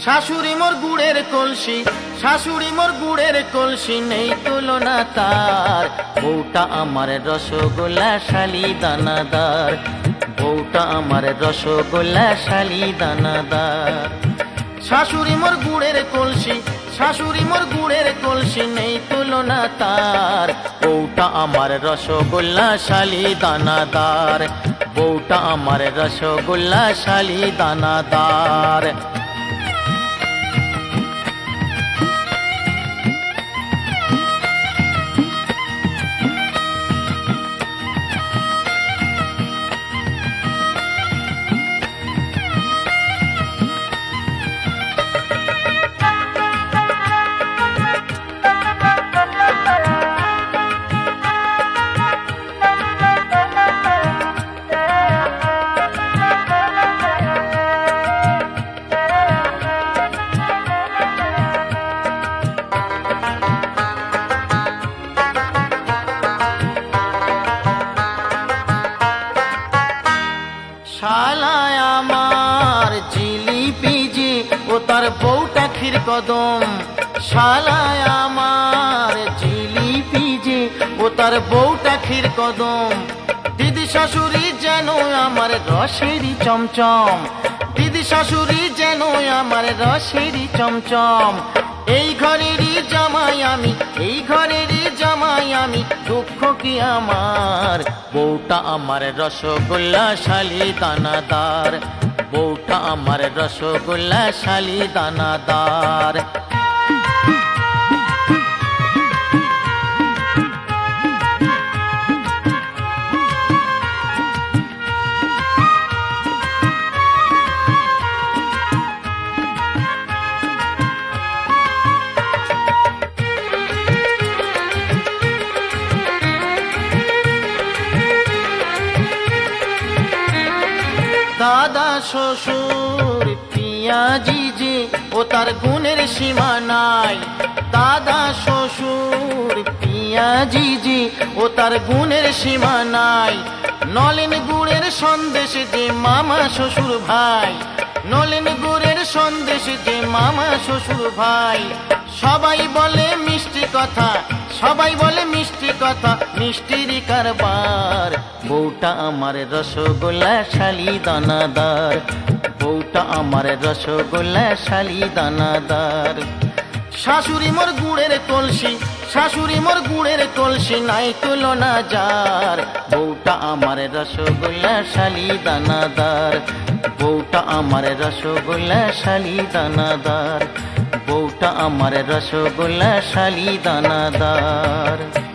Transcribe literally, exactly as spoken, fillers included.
শাশুড়ি মোর গুড়ের কলসি, শাশুড়ি মোর গুড়ের কলসি, নেই তুলনা তার। বউটা আমার রসগোল্লা শালি দানাদার, বউটা আমার রসগোল্লা শালি দানাদার। শাশুড়ি মোর গুড়ের কলসি, শাশুড়ি মোর গুড়ের কলসি, নেই তুলনা তার। বউটা আমার রসগোল্লা শালি দানাদার, বউটা আমার রসগোল্লা শালি দানাদার। শালায় আমার জিলিপি যে, ও তার বউটা ক্ষীর কদম। শালায় আমার জিলিপি যে, ও তার বউটা ক্ষীর কদম। দিদি শাশুড়ি যেন আমার রসেরই চমচম, দিদি শাশুড়ি যেন আমার রসেরই চমচম। এই ঘরেরই জামাই আমি, এই ঘরেরই জামাই আমি, দুঃখ কি আমার। বউটা আমার রসগোল্লা শালি দানাদার, বউটা আমার রসগোল্লা শালি দানাদার। দাদা শ্বশুর পিয়াজি যে, ও তার গুণের সীমা নাই। দাদা শ্বশুর পিয়াজি যে, ও তার গুণের সীমা নাই। নলেন গুড়ের সন্দেশ যে মামা শ্বশুর ভাই, নলেন গুড়ের সন্দেশ যে মামা শ্বশুর ভাই। সবাই বলে মিষ্টি কথা, সবাই বলে মিষ্টি কথা, মিষ্টির কারবার। বউটা আমার রসগোল্লা শালি দানাদার, বউটা আমার রসগোল্লা শালি দানাদার। শাশুড়ি মোর গুড়ের কলসি, শাশুড়ি মোর গুড়ের কলসি, নাই তুলনা যার। বউটা আমার রসগোল্লা শালি দানাদার, বউটা আমার রসগোল্লা শালি দানাদার, বউটা আমার রসগোল্লা শালি দানাদার।